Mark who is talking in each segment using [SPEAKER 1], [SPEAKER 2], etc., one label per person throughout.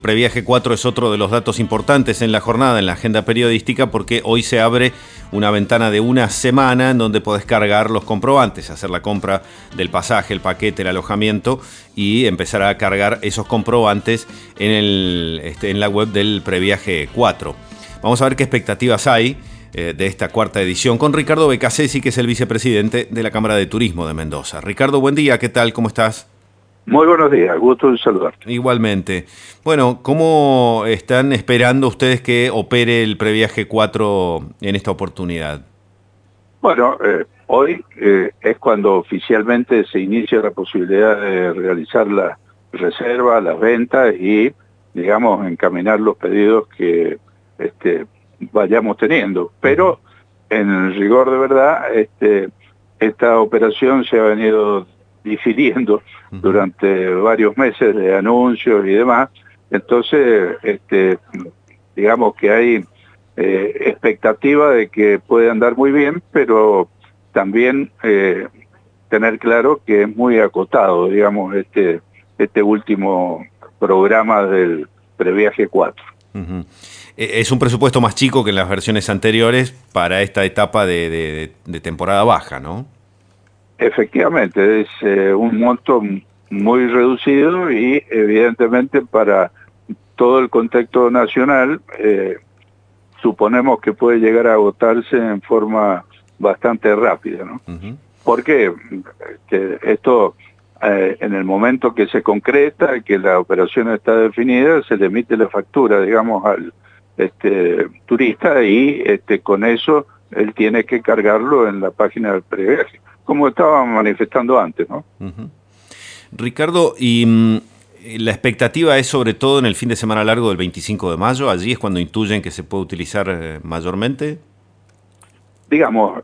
[SPEAKER 1] Previaje 4 es otro de los datos importantes en la jornada, en la agenda periodística, porque hoy se abre una ventana de una semana en donde podés cargar los comprobantes, hacer la compra del pasaje, el paquete, el alojamiento y empezar a cargar esos comprobantes en la web del Previaje 4. Vamos a ver qué expectativas hay de esta cuarta edición con Ricardo Beccacessi, que es el vicepresidente de la Cámara de Turismo de Mendoza. Ricardo, buen día, ¿qué tal? ¿Cómo estás?
[SPEAKER 2] Muy buenos días, gusto en saludarte.
[SPEAKER 1] Igualmente. Bueno, ¿cómo están esperando ustedes que opere el Previaje 4 en esta oportunidad?
[SPEAKER 2] Bueno, hoy es cuando oficialmente se inicia la posibilidad de realizar la reserva, las ventas y, digamos, encaminar los pedidos que vayamos teniendo. Pero, en rigor de verdad, esta operación se ha venido difiriendo durante varios meses de anuncios y demás. Entonces, digamos que hay expectativa de que puede andar muy bien, pero también tener claro que es muy acotado, digamos, este último programa del Previaje 4.
[SPEAKER 1] Es un presupuesto más chico que en las versiones anteriores para esta etapa de temporada baja, ¿no?
[SPEAKER 2] Efectivamente, es un monto muy reducido y evidentemente para todo el contexto nacional suponemos que puede llegar a agotarse en forma bastante rápida, ¿no? Porque esto en el momento que se concreta, que la operación está definida, se le emite la factura, digamos, al turista y con eso él tiene que cargarlo en la página del previaje, como estaba manifestando antes, ¿no?
[SPEAKER 1] Ricardo, y la expectativa es sobre todo en el fin de semana largo del 25 de mayo, allí es cuando intuyen que se puede utilizar mayormente.
[SPEAKER 2] Digamos,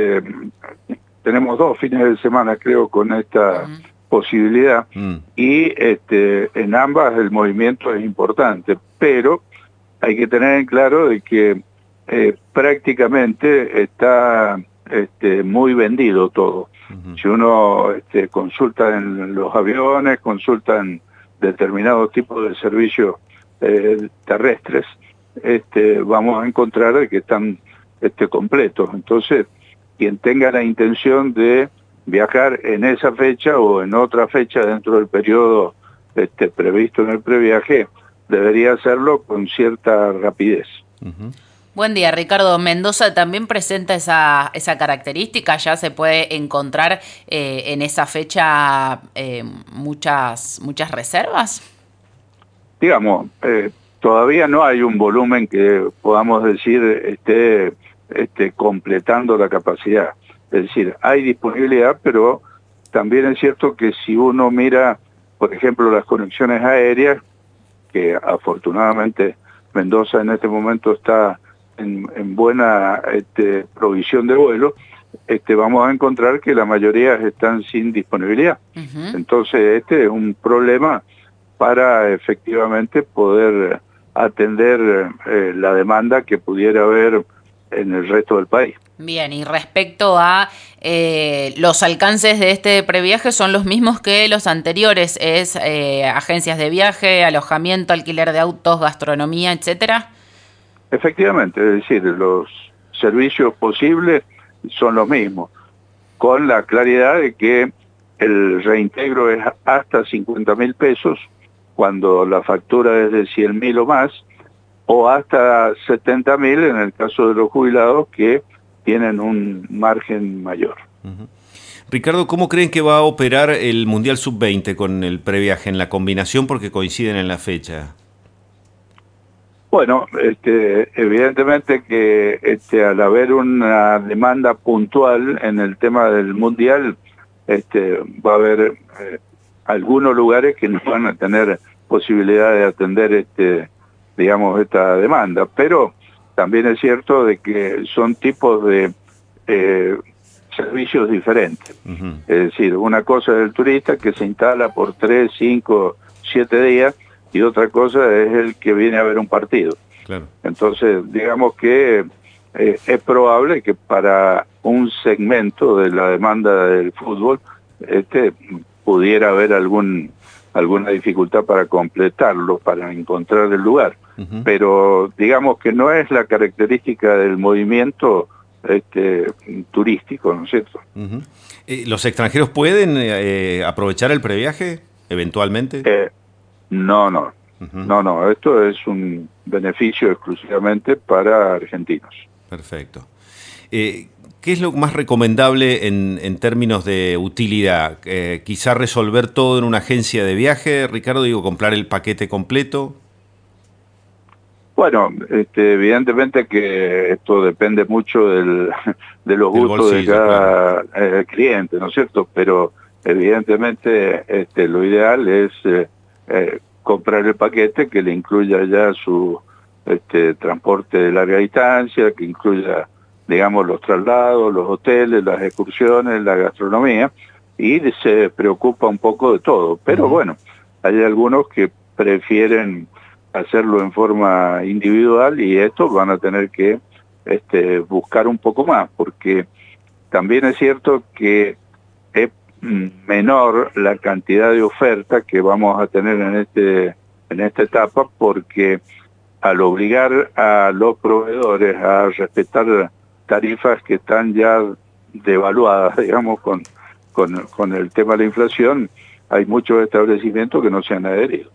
[SPEAKER 2] tenemos 2 fines de semana, creo, con esta posibilidad, y en ambas el movimiento es importante, pero hay que tener en claro de que prácticamente está muy vendido todo. Si uno consulta en los aviones, consulta en determinados tipos de servicios terrestres, vamos a encontrar que están completos. Entonces, quien tenga la intención de viajar en esa fecha o en otra fecha dentro del periodo previsto en el previaje, debería hacerlo con cierta rapidez.
[SPEAKER 3] Buen día, Ricardo. Mendoza también presenta esa característica. Ya se puede encontrar en esa fecha muchas reservas.
[SPEAKER 2] Digamos, todavía no hay un volumen que podamos decir esté completando la capacidad. Es decir, hay disponibilidad, pero también es cierto que si uno mira, por ejemplo, las conexiones aéreas, que afortunadamente Mendoza en este momento está en buena provisión de vuelo, vamos a encontrar que la mayoría están sin disponibilidad. Entonces este es un problema para efectivamente poder atender la demanda que pudiera haber en el resto del país.
[SPEAKER 3] Bien, y respecto a los alcances de este previaje, ¿son los mismos que los anteriores? ¿Es agencias de viaje, alojamiento, alquiler de autos, gastronomía, etcétera?
[SPEAKER 2] Efectivamente, es decir, los servicios posibles son los mismos, con la claridad de que el reintegro es hasta 50.000 pesos, cuando la factura es de 100.000 o más, o hasta 70.000 en el caso de los jubilados que tienen un margen mayor.
[SPEAKER 1] Ricardo, ¿cómo creen que va a operar el Mundial Sub-20 con el previaje en la combinación porque coinciden en la fecha?
[SPEAKER 2] Bueno, evidentemente que al haber una demanda puntual en el tema del Mundial, va a haber algunos lugares que no van a tener posibilidad de atender digamos, esta demanda, pero también es cierto de que son tipos de servicios diferentes. Es decir, una cosa es el turista que se instala por 3, 5, 7 días, y otra cosa es el que viene a ver un partido. Claro. Entonces, digamos que es probable que para un segmento de la demanda del fútbol pudiera haber algún alguna dificultad para completarlo, para encontrar el lugar. Pero digamos que no es la característica del movimiento turístico, ¿no es cierto?
[SPEAKER 1] ¿Los extranjeros pueden aprovechar el previaje eventualmente?
[SPEAKER 2] No, esto es un beneficio exclusivamente para argentinos.
[SPEAKER 1] Perfecto. ¿Qué es lo más recomendable en términos de utilidad? ¿Quizá resolver todo en una agencia de viaje, Ricardo? Digo, comprar el paquete completo.
[SPEAKER 2] Bueno, evidentemente que esto depende mucho de los gustos bolsillo, de cada cliente, ¿no es cierto? Pero evidentemente lo ideal es comprar el paquete que le incluya ya su transporte de larga distancia, que incluya, digamos, los traslados, los hoteles, las excursiones, la gastronomía, y se preocupa un poco de todo. Pero bueno, hay algunos que prefieren hacerlo en forma individual y estos van a tener que buscar un poco más, porque también es cierto que es menor la cantidad de oferta que vamos a tener en esta etapa, porque al obligar a los proveedores a respetar tarifas que están ya devaluadas, digamos, con el tema de la inflación, hay muchos establecimientos que no se han adherido.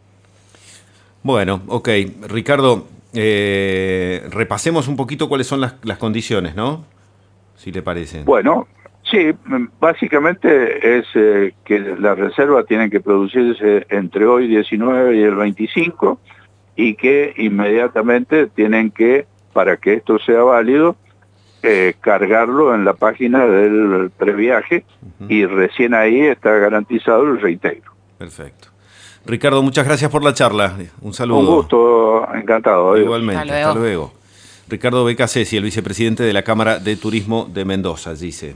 [SPEAKER 1] Bueno, ok. Ricardo, repasemos un poquito cuáles son las condiciones, ¿no? Si le parece.
[SPEAKER 2] Bueno, sí, básicamente es que las reservas tienen que producirse entre hoy 19 y el 25 y que inmediatamente tienen que, para que esto sea válido, cargarlo en la página del previaje y recién ahí está garantizado el reintegro.
[SPEAKER 1] Perfecto. Ricardo, muchas gracias por la charla. Un saludo.
[SPEAKER 2] Un gusto, encantado.
[SPEAKER 1] Igualmente, hasta luego. Ricardo Beccasesi, el vicepresidente de la Cámara de Turismo de Mendoza, dice.